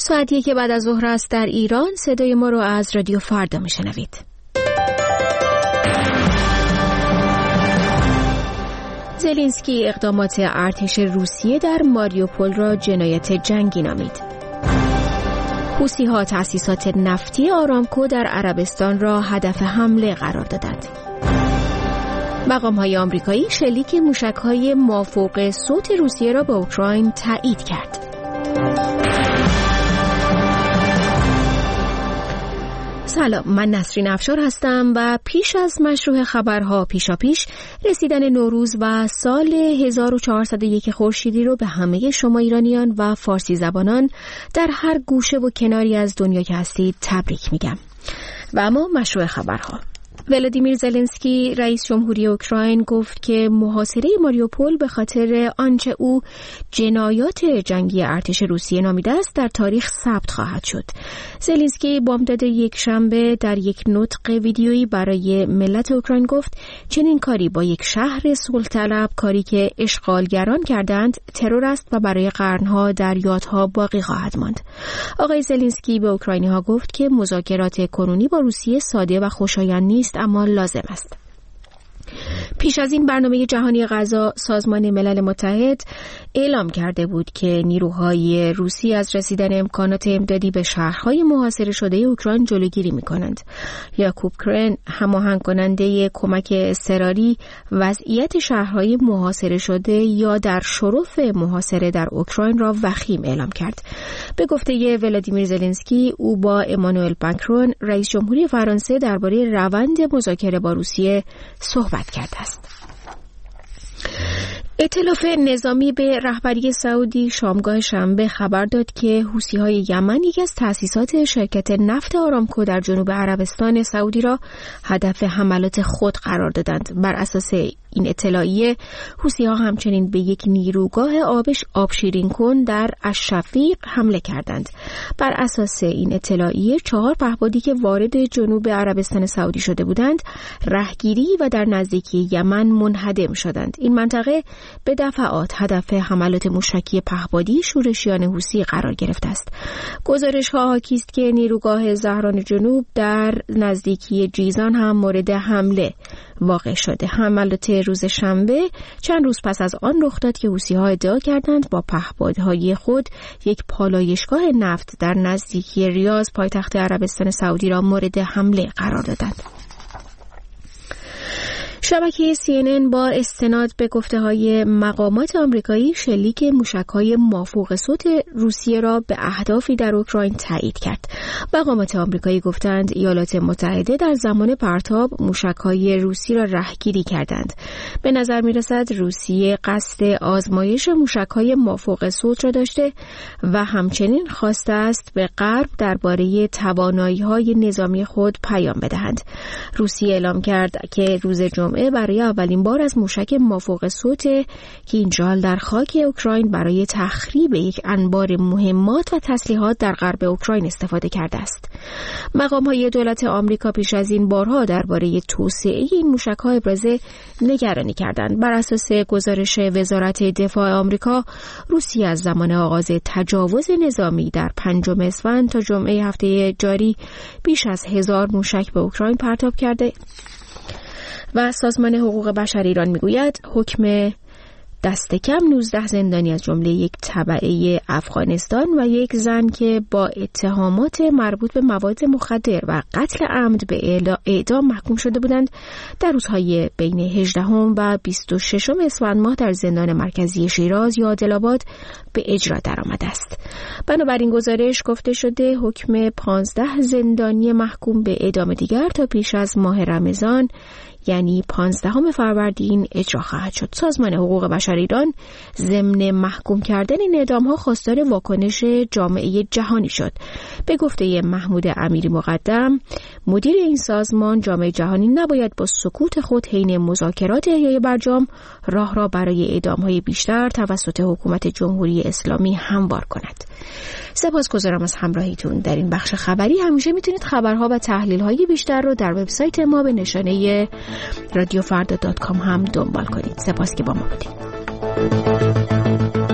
ساعت 1 بعد از ظهر است در ایران. صدای ما رو از رادیو فردا میشنوید. زلنسکی اقدامات ارتش روسیه در ماریوپول را جنایت جنگی نامید. حوثی‌ها تأسیسات نفتی آرامکو در عربستان را هدف حمله قرار دادند. مقام‌های آمریکایی شلیک موشک‌های مافوق صوت روسیه را به اوکراین تایید کرد. سلام، من نسرین افشار هستم و پیش از مشروع خبرها پیشاپیش رسیدن نوروز و سال 1401 خورشیدی رو به همه شما ایرانیان و فارسی زبانان در هر گوشه و کناری از دنیا که هستید تبریک میگم. و اما مشروع خبرها. ولادیمیر زلنسکی رئیس جمهوری اوکراین گفت که محاصره ماریوپول به خاطر آنچه او جنایات جنگی ارتش روسیه نامیده است در تاریخ ثبت خواهد شد. زلنسکی بامداد یک شنبه در یک نطق ویدیویی برای ملت اوکراین گفت چنین کاری با یک شهر صلح‌طلب، کاری که اشغالگران کردند، ترور است و برای قرنها در یادها باقی خواهد ماند. آقای زلنسکی به اوکراینی‌ها گفت که مذاکرات کنونی با روسیه ساده و خوشایند نیست، اما لازم است. پیش از این برنامه جهانی غذا سازمان ملل متحد اعلام کرده بود که نیروهای روسی از رسیدن امکانات امدادی به شهرهای محاصره شده اوکراین جلوگیری می‌کنند. یاکوب کرن، هماهنگ کننده کمک اضطراری، وضعیت شهرهای محاصره شده یا در شرف محاصره در اوکراین را وخیم اعلام کرد. به گفته ولادیمیر زلنسکی، او با امانوئل ماکرون رئیس جمهوری فرانسه درباره روند مذاکره با روسیه صحبت کرده است. ائتلاف نظامی به رهبری سعودی شامگاه شنبه خبر داد که حوثی‌های یمن یکی از تأسیسات شرکت نفت آرامکو در جنوب عربستان سعودی را هدف حملات خود قرار دادند. بر اساس این اطلاعیه حوثی‌ها همچنین به یک نیروگاه آب شیرین کن در الشفیق حمله کردند. بر اساس این اطلاعیه 4 پهپادی که وارد جنوب عربستان سعودی شده بودند رهگیری و در نزدیکی یمن منهدم شدند. این منطقه به دفعات هدف حملات موشکی پهپادی شورشیان حوثی قرار گرفته است. گزارش‌ها حاکی است که نیروگاه زهران جنوب در نزدیکی جیزان هم مورد حمله واقع شده. حملات روز شنبه چند روز پس از آن رخ داد که حوثی‌ها ادعا کردند با پهپادهای خود یک پالایشگاه نفت در نزدیکی ریاض پایتخت عربستان سعودی را مورد حمله قرار دادند. شبکه CNN با استناد به گفته‌های مقامات آمریکایی شلیک موشک‌های مافوق صوت روسیه را به اهدافی در اوکراین تایید کرد. مقامات آمریکایی گفتند ایالات متحده در زمان پرتاب موشک‌های روسی را رهگیری کردند. به نظر می‌رسد روسیه قصد آزمایش موشک‌های مافوق صوت را داشته و همچنین خواسته است به غرب درباره توانایی‌های نظامی خود پیام بدهند. روسیه اعلام کرد که روز جمعه برای اولین بار از موشک مافوق صوت کینژال در خاک اوکراین برای تخریب یک انبار مهمات و تسلیحات در غرب اوکراین استفاده کرده است. مقام‌های دولت آمریکا پیش از این بارها درباره توسعه این موشک‌ها ابراز نگرانی کردند. بر اساس گزارش وزارت دفاع آمریکا، روسیه از زمان آغاز تجاوز نظامی در 5 اسفند تا جمعه هفته جاری بیش از 1000 موشک به اوکراین پرتاب کرده و سازمان حقوق بشر ایران میگوید حکم دست کم 19 زندانی از جمله یک تبعه افغانستان و یک زن که با اتهامات مربوط به مواد مخدر و قتل عمد به اعدام محکوم شده بودند در روزهای بین 18 و 26 اسفند ماه در زندان مرکزی شیراز یا عادل‌آباد به اجرا درآمده است. بنابراین گزارش گفته شده حکم 15 زندانی محکوم به اعدام دیگر تا پیش از ماه رمضان یعنی 15 فروردین اجرا خواهد شد. سازمان حقوق بشر ایران ضمن محکوم کردن این اعدام‌ها خواستار واکنش جامعه جهانی شد. به گفته محمود امیری مقدم، مدیر این سازمان، جامعه جهانی نباید با سکوت خود حین مذاکرات احیای برجام راه را برای اعدام‌های بیشتر توسط حکومت جمهوری اسلامی هموار کند. سپاسگزارم از همراهیتون در این بخش خبری. همیشه میتونید خبرها و تحلیل‌های بیشتر رو در وبسایت ما به نشانه radiofarda.com هم دنبال کنید. سپاس که با ما بودید.